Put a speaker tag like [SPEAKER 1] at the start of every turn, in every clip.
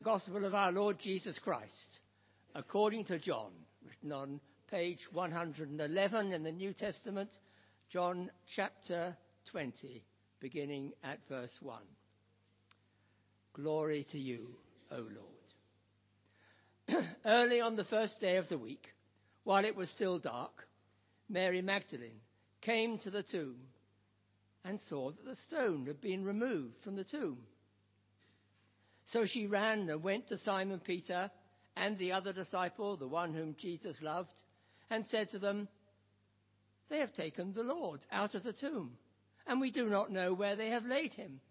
[SPEAKER 1] Gospel of our Lord Jesus Christ, according to John, written on page 111 in the New Testament, John chapter 20, beginning at verse 1. Glory to you, O Lord. Early on the first day of the week, while it was still dark, Mary Magdalene came to the tomb and saw that the stone had been removed from the tomb. So she ran and went to Simon Peter and the other disciple, the one whom Jesus loved, and said to them, "They have taken the Lord out of the tomb, and we do not know where they have laid him."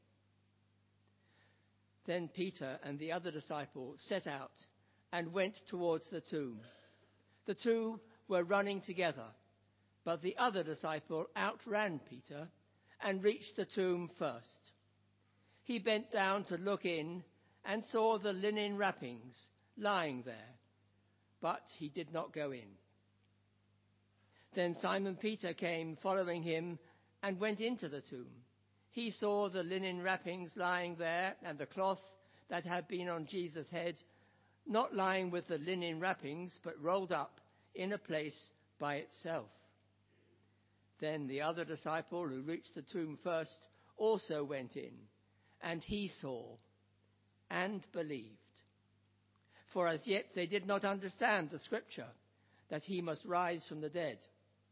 [SPEAKER 1] Then Peter and the other disciple set out and went towards the tomb. The two were running together, but the other disciple outran Peter and reached the tomb first. He bent down to look in and saw the linen wrappings lying there, but he did not go in. Then Simon Peter came following him and went into the tomb. He saw the linen wrappings lying there and the cloth that had been on Jesus' head, not lying with the linen wrappings, but rolled up in a place by itself. Then the other disciple who reached the tomb first also went in, and he saw and believed. For as yet they did not understand the scripture, that he must rise from the dead.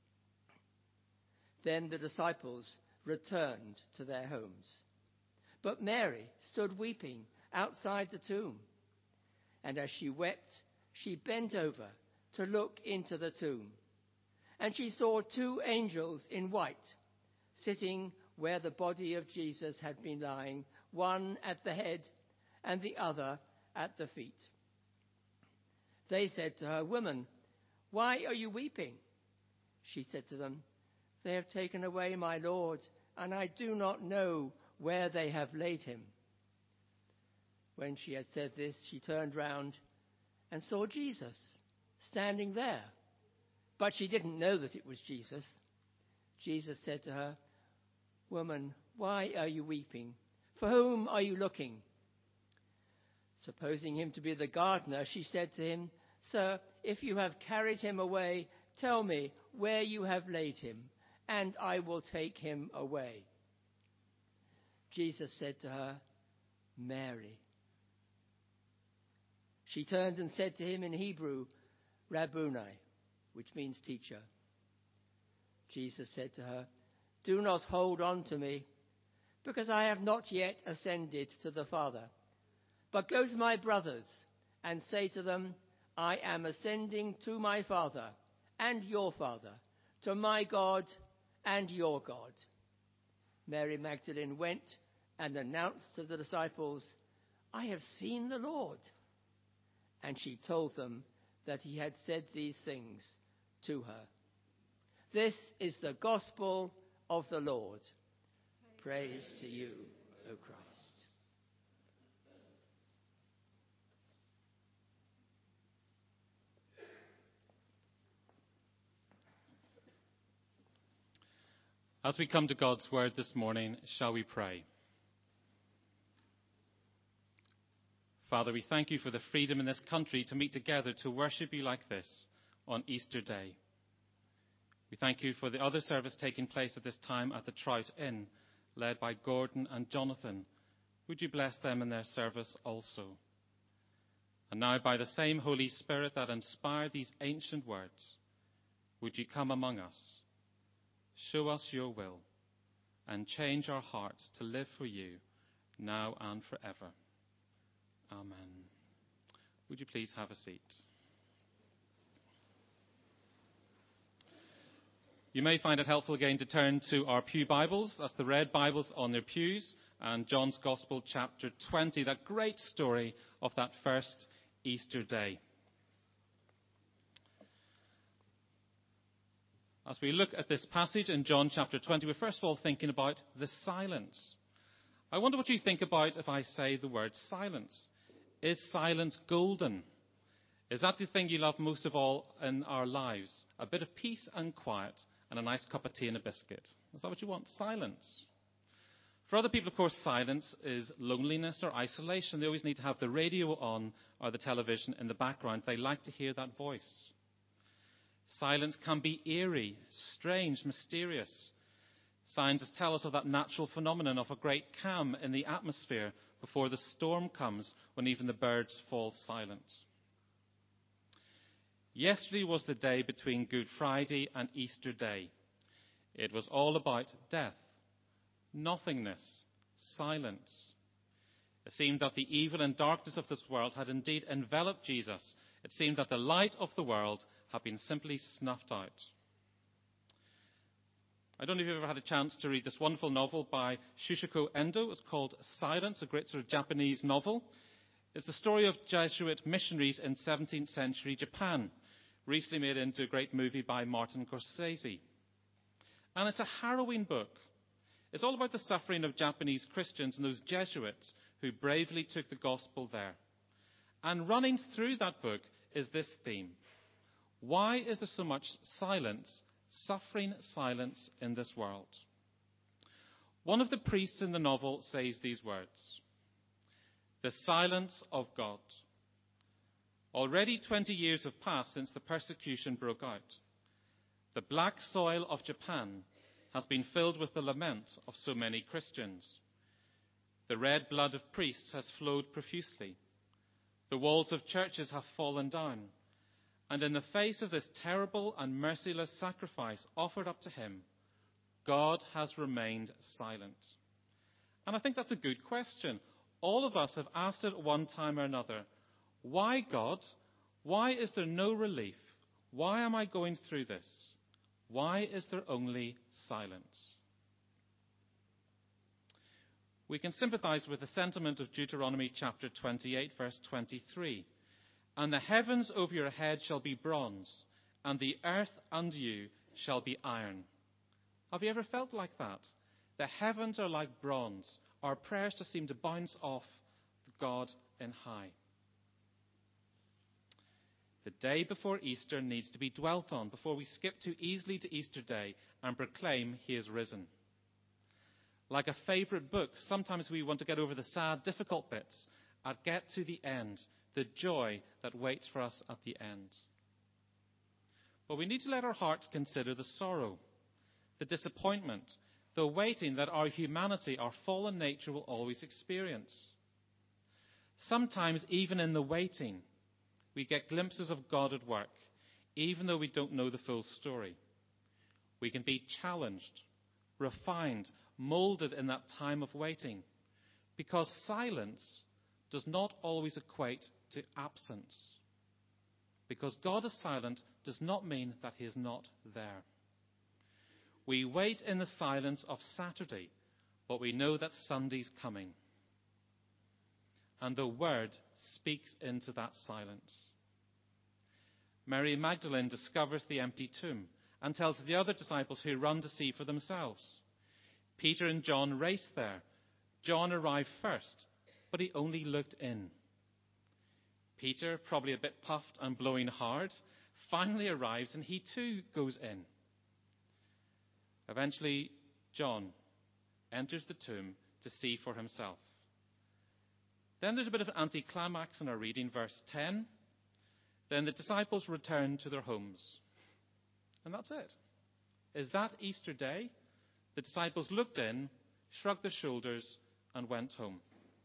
[SPEAKER 1] Then the disciples returned to their homes. But Mary stood weeping outside the tomb. And as she wept, she bent over to look into the tomb. And she saw two angels in white, sitting where the body of Jesus had been lying, one at the head and the other at the feet. They said to her, "Woman, why are you weeping?" She said to them, "They have taken away my Lord, and I do not know where they have laid him." When she had said this, she turned round and saw Jesus standing there. But she didn't know that it was Jesus. Jesus said to her, "Woman, why are you weeping? For whom are you looking?" Supposing him to be the gardener, she said to him, "Sir, if you have carried him away, tell me where you have laid him, and I will take him away." Jesus said to her, "Mary." She turned and said to him in Hebrew, "Rabboni," which means teacher. Jesus said to her, "Do not hold on to me, because I have not yet ascended to the Father. But go to my brothers and say to them, I am ascending to my Father and your Father, to my God and your God." Mary Magdalene went and announced to the disciples, "I have seen the Lord." And she told them that he had said these things to her. This is the gospel of the Lord. Praise to you, O Christ.
[SPEAKER 2] As we come to God's word this morning, shall we pray? Father, we thank you for the freedom in this country to meet together to worship you like this on Easter Day. We thank you for the other service taking place at this time at the Trout Inn, led by Gordon and Jonathan. Would you bless them in their service also? And now, by the same Holy Spirit that inspired these ancient words, would you come among us? Show us your will and change our hearts to live for you now and forever. Amen. Would you please have a seat? You may find it helpful again to turn to our pew Bibles. That's the red Bibles on their pews, and John's Gospel chapter 20, that great story of that first Easter day. As we look at this passage in John chapter 20, we're first of all thinking about the silence. I wonder what you think about if I say the word silence. Is silence golden? Is that the thing you love most of all in our lives? A bit of peace and quiet and a nice cup of tea and a biscuit. Is that what you want? Silence. For other people, of course, silence is loneliness or isolation. They always need to have the radio on or the television in the background. They like to hear that voice. Silence can be eerie, strange, mysterious. Scientists tell us of that natural phenomenon of a great calm in the atmosphere before the storm comes, when even the birds fall silent. Yesterday was the day between Good Friday and Easter Day. It was all about death, nothingness, silence. It seemed that the evil and darkness of this world had indeed enveloped Jesus. It seemed that the light of the world had been simply snuffed out. I don't know if you've ever had a chance to read this wonderful novel by Shusaku Endo. It's called Silence, a great sort of Japanese novel. It's the story of Jesuit missionaries in 17th century Japan, recently made into a great movie by Martin Scorsese. And it's a harrowing book. It's all about the suffering of Japanese Christians and those Jesuits who bravely took the gospel there. And running through that book is this theme. Why is there so much silence, suffering silence in this world? One of the priests in the novel says these words: "The silence of God. Already 20 years have passed since the persecution broke out. The black soil of Japan has been filled with the lament of so many Christians. The red blood of priests has flowed profusely. The walls of churches have fallen down. And in the face of this terrible and merciless sacrifice offered up to him, God has remained silent." And I think that's a good question. All of us have asked it at one time or another. Why, God? Why is there no relief? Why am I going through this? Why is there only silence? We can sympathize with the sentiment of Deuteronomy chapter 28, verse 23. "And the heavens over your head shall be bronze, and the earth under you shall be iron." Have you ever felt like that? The heavens are like bronze. Our prayers just seem to bounce off the God in high. The day before Easter needs to be dwelt on before we skip too easily to Easter Day and proclaim he is risen. Like a favourite book, sometimes we want to get over the sad, difficult bits and get to the end, the joy that waits for us at the end. But we need to let our hearts consider the sorrow, the disappointment, the waiting that our humanity, our fallen nature will always experience. Sometimes, even in the waiting, we get glimpses of God at work, even though we don't know the full story. We can be challenged, refined, molded in that time of waiting, because silence does not always equate to absence. Because God is silent does not mean that he is not there. We wait in the silence of Saturday, but we know that Sunday's coming. And the Word speaks into that silence. Mary Magdalene discovers the empty tomb and tells the other disciples who run to see for themselves. Peter and John race there. John arrived first, but he only looked in. Peter, probably a bit puffed and blowing hard, finally arrives and he too goes in. Eventually, John enters the tomb to see for himself. Then there's a bit of an anticlimax in our reading, verse 10. Then the disciples return to their homes. And that's it. Is that Easter Day? The disciples looked in, shrugged their shoulders, and went home.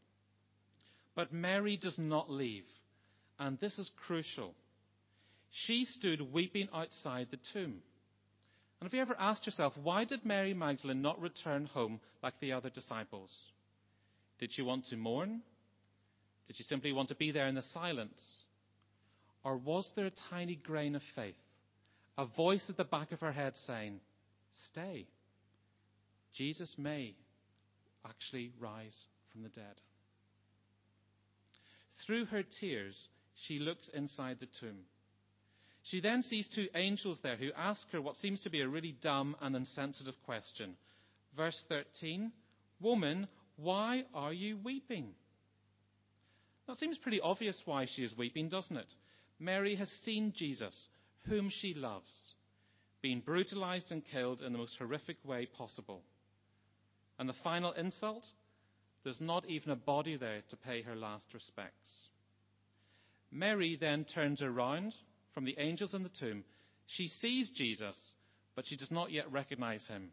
[SPEAKER 2] But Mary does not leave. And this is crucial. She stood weeping outside the tomb. And have you ever asked yourself, why did Mary Magdalene not return home like the other disciples? Did she want to mourn? Did she simply want to be there in the silence? Or was there a tiny grain of faith, a voice at the back of her head saying, stay. Jesus may actually rise from the dead. Through her tears, she looks inside the tomb. She then sees two angels there who ask her what seems to be a really dumb and insensitive question. Verse 13, "Woman, why are you weeping?" That seems pretty obvious why she is weeping, doesn't it? Mary has seen Jesus, whom she loves, being brutalized and killed in the most horrific way possible. And the final insult? There's not even a body there to pay her last respects. Mary then turns around from the angels in the tomb. She sees Jesus, but she does not yet recognize him.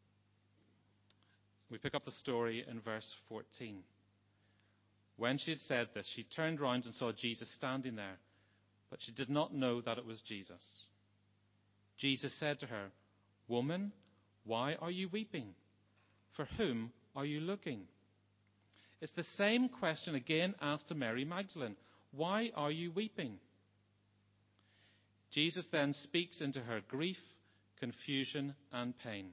[SPEAKER 2] We pick up the story in verse 14. When she had said this, she turned round and saw Jesus standing there, but she did not know that it was Jesus. Jesus said to her, "Woman, why are you weeping? For whom are you looking?" It's the same question again asked to Mary Magdalene. Why are you weeping? Jesus then speaks into her grief, confusion, and pain.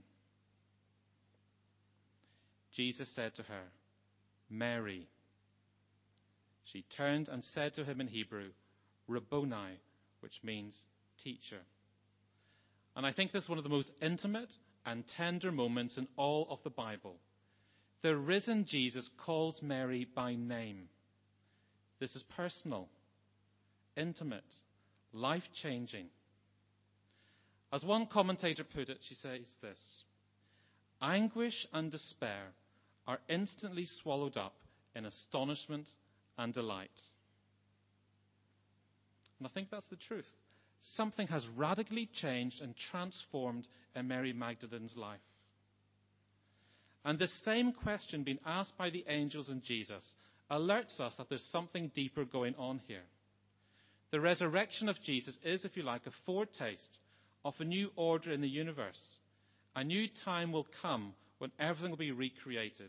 [SPEAKER 2] Jesus said to her, "Mary." She turned and said to him in Hebrew, "Rabboni," which means teacher. And I think this is one of the most intimate and tender moments in all of the Bible. The risen Jesus calls Mary by name. This is personal, intimate, life-changing. As one commentator put it, she says this: anguish and despair are instantly swallowed up in astonishment and delight. And I think that's the truth. Something has radically changed and transformed in Mary Magdalene's life. And this same question being asked by the angels and Jesus alerts us that there's something deeper going on here. The resurrection of Jesus is, if you like, a foretaste of a new order in the universe. A new time will come when everything will be recreated.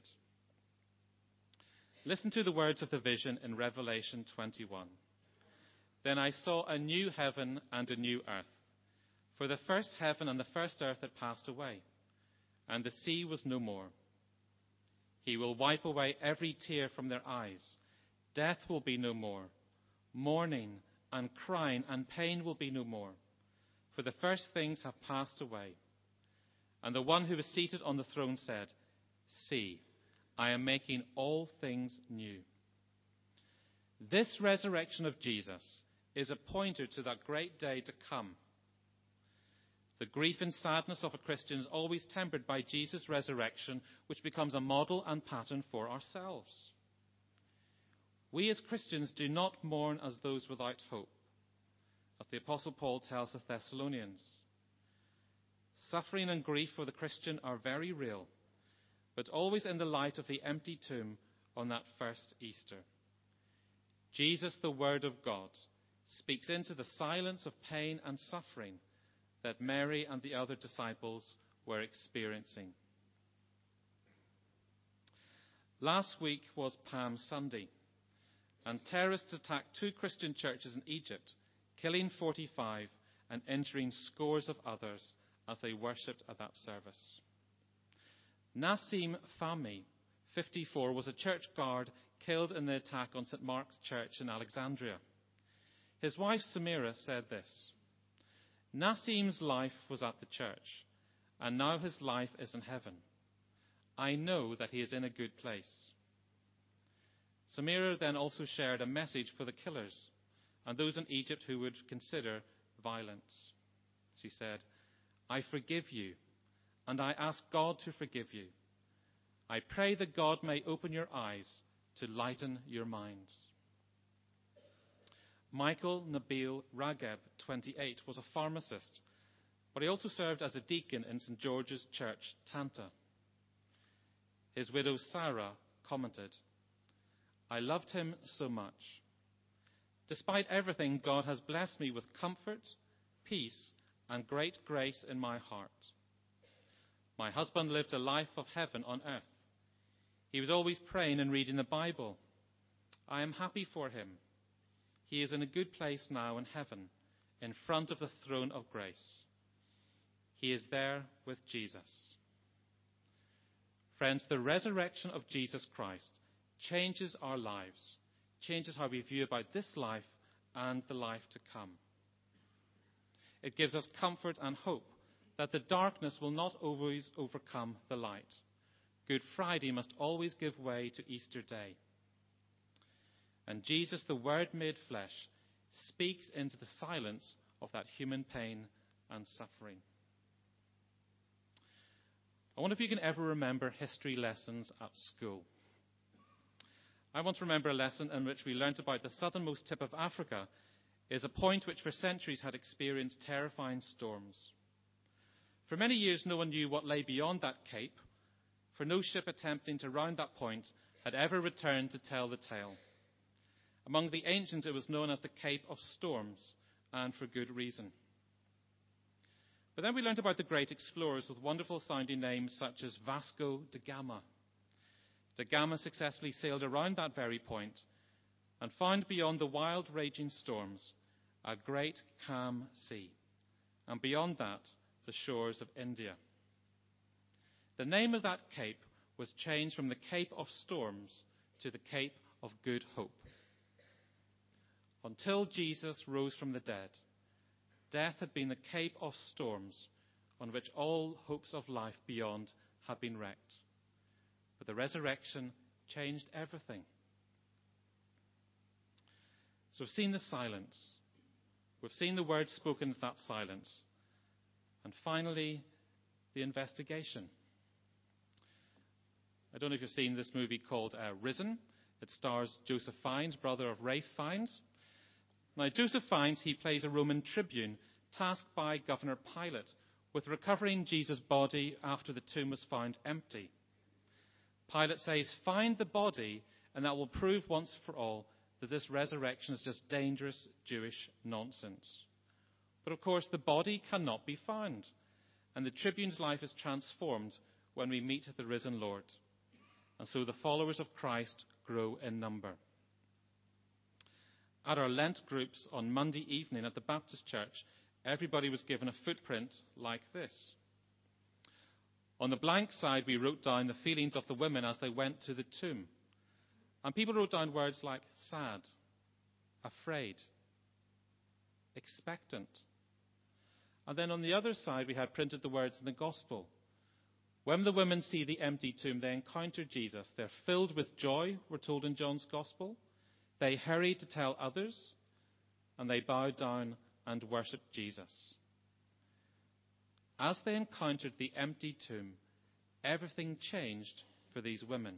[SPEAKER 2] Listen to the words of the vision in Revelation 21. Then I saw a new heaven and a new earth. For the first heaven and the first earth had passed away, and the sea was no more. He will wipe away every tear from their eyes. Death will be no more. Mourning and crying and pain will be no more. For the first things have passed away. And the one who was seated on the throne said, "See, I am making all things new." This resurrection of Jesus is a pointer to that great day to come. The grief and sadness of a Christian is always tempered by Jesus' resurrection, which becomes a model and pattern for ourselves. We as Christians do not mourn as those without hope, as the Apostle Paul tells the Thessalonians. Suffering and grief for the Christian are very real, but always in the light of the empty tomb on that first Easter. Jesus, the Word of God, speaks into the silence of pain and suffering that Mary and the other disciples were experiencing. Last week was Palm Sunday, and terrorists attacked 2 Christian churches in Egypt, killing 45 and injuring scores of others as they worshipped at that service. Nassim Fahmy, 54, was a church guard killed in the attack on St. Mark's Church in Alexandria. His wife Samira said this: "Nassim's life was at the church, and now his life is in heaven. I know that he is in a good place." Samira then also shared a message for the killers and those in Egypt who would consider violence. She said, "I forgive you, and I ask God to forgive you. I pray that God may open your eyes to lighten your minds." Michael Nabil Ragheb, 28, was a pharmacist, but he also served as a deacon in St. George's Church, Tanta. His widow Sarah commented, "I loved him so much. Despite everything, God has blessed me with comfort, peace, and great grace in my heart. My husband lived a life of heaven on earth. He was always praying and reading the Bible. I am happy for him. He is in a good place now in heaven, in front of the throne of grace. He is there with Jesus." Friends, the resurrection of Jesus Christ changes our lives, changes how we view about this life and the life to come. It gives us comfort and hope that the darkness will not always overcome the light. Good Friday must always give way to Easter Day. And Jesus, the Word made flesh, speaks into the silence of that human pain and suffering. I wonder if you can ever remember history lessons at school. I once remember a lesson in which we learnt about the southernmost tip of Africa is a point which for centuries had experienced terrifying storms. For many years, no one knew what lay beyond that cape, for no ship attempting to round that point had ever returned to tell the tale. Among the ancients, it was known as the Cape of Storms, and for good reason. But then we learnt about the great explorers with wonderful sounding names such as Vasco da Gama. Da Gama successfully sailed around that very point and found beyond the wild raging storms a great calm sea, and beyond that the shores of India. The name of that cape was changed from the Cape of Storms to the Cape of Good Hope. Until Jesus rose from the dead, death had been the Cape of Storms on which all hopes of life beyond had been wrecked. But the resurrection changed everything. So we've seen the silence. We've seen the words spoken in that silence. And finally, the investigation. I don't know if you've seen this movie called Risen. It stars Joseph Fiennes, brother of Ralph Fiennes. Now, Joseph Fiennes, he plays a Roman tribune tasked by Governor Pilate with recovering Jesus' body after the tomb was found empty. Pilate says, "Find the body, and that will prove once for all that this resurrection is just dangerous Jewish nonsense." But of course, the body cannot be found, and the tribune's life is transformed when we meet the risen Lord. And so the followers of Christ grow in number. At our Lent groups on Monday evening at the Baptist Church, everybody was given a footprint like this. On the blank side, we wrote down the feelings of the women as they went to the tomb. And people wrote down words like sad, afraid, expectant. And then on the other side, we had printed the words in the Gospel. When the women see the empty tomb, they encounter Jesus. They're filled with joy, we're told in John's Gospel. They hurry to tell others, and they bow down and worship Jesus. As they encountered the empty tomb, everything changed for these women.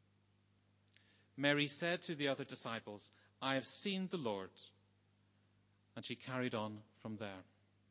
[SPEAKER 2] Mary said to the other disciples, "I have seen the Lord." And she carried on from there.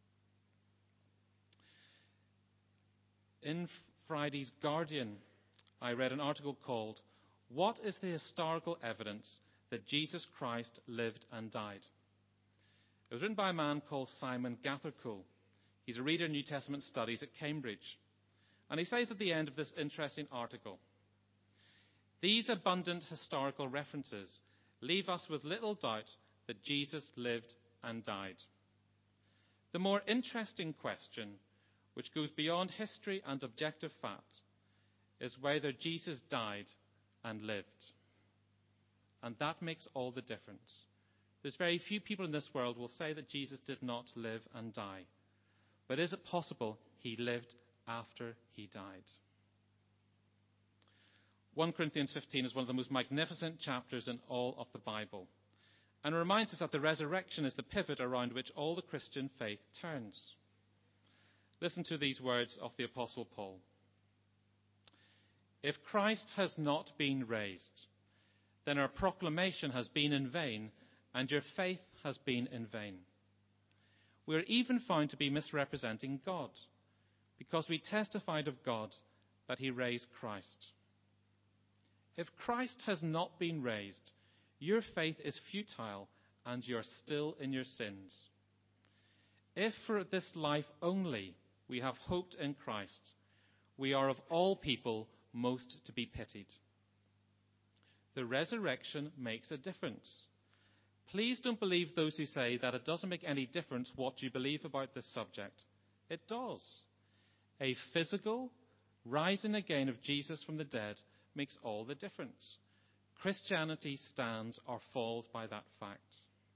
[SPEAKER 2] In Friday's Guardian, I read an article called, "What is the historical evidence that Jesus Christ lived and died?" It was written by a man called Simon Gathercole. He's a reader in New Testament studies at Cambridge. And he says at the end of this interesting article, "These abundant historical references leave us with little doubt that Jesus lived and died. The more interesting question, which goes beyond history and objective fact, is whether Jesus died and lived. And that makes all the difference. There's very few people in this world will say that Jesus did not live and die. But is it possible he lived after he died?" 1 Corinthians 15 is one of the most magnificent chapters in all of the Bible, and it reminds us that the resurrection is the pivot around which all the Christian faith turns. Listen to these words of the Apostle Paul. "If Christ has not been raised, then our proclamation has been in vain, and your faith has been in vain. We are even found to be misrepresenting God, because we testified of God that he raised Christ. If Christ has not been raised, your faith is futile, and you are still in your sins. If for this life only we have hoped in Christ, we are of all people most to be pitied." The resurrection makes a difference. Please don't believe those who say that it doesn't make any difference what you believe about this subject. It does. A physical rising again of Jesus from the dead makes all the difference. Christianity stands or falls by that fact.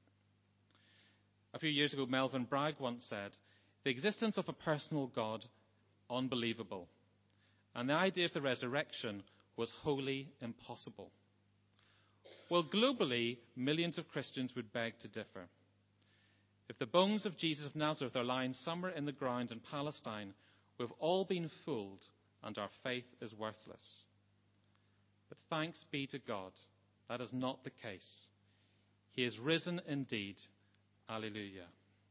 [SPEAKER 2] A few years ago, Melvin Bragg once said, "The existence of a personal God, unbelievable. And the idea of the resurrection was wholly impossible." Well, globally, millions of Christians would beg to differ. If the bones of Jesus of Nazareth are lying somewhere in the ground in Palestine, we've all been fooled and our faith is worthless. But thanks be to God, that is not the case. He is risen indeed. Alleluia.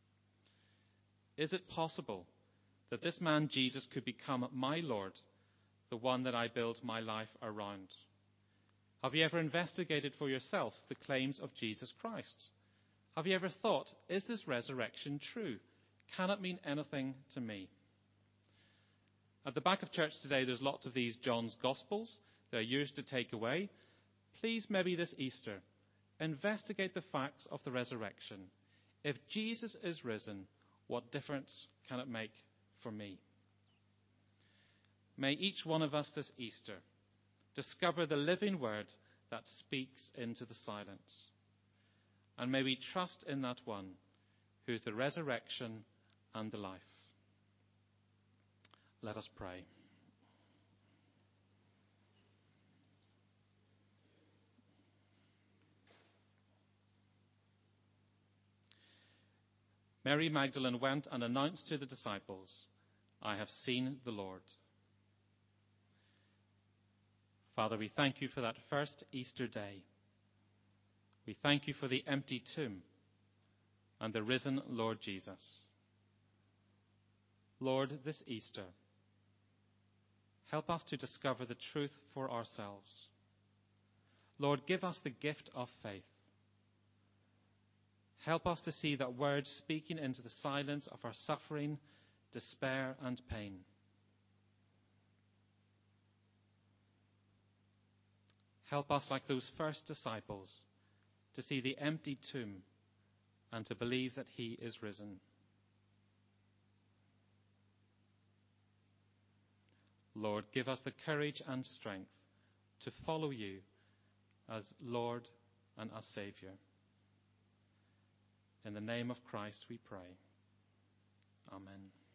[SPEAKER 2] Is it possible that this man Jesus could become my Lord, the one that I build my life around? Have you ever investigated for yourself the claims of Jesus Christ? Have you ever thought, is this resurrection true? Can it mean anything to me? At the back of church today, there's lots of these John's Gospels. They're yours to take away. Please, maybe this Easter, investigate the facts of the resurrection. If Jesus is risen, what difference can it make for me? May each one of us this Easter discover the living word that speaks into the silence. And may we trust in that one who is the resurrection and the life. Let us pray. Mary Magdalene went and announced to the disciples, I have seen the Lord. Father, we thank you for that first Easter day. We thank you for the empty tomb and the risen Lord Jesus. Lord, this Easter, help us to discover the truth for ourselves. Lord, give us the gift of faith. Help us to see that word speaking into the silence of our suffering, despair, and pain. Help us, like those first disciples, to see the empty tomb and to believe that he is risen. Lord, give us the courage and strength to follow you as Lord and as Saviour. In the name of Christ we pray. Amen.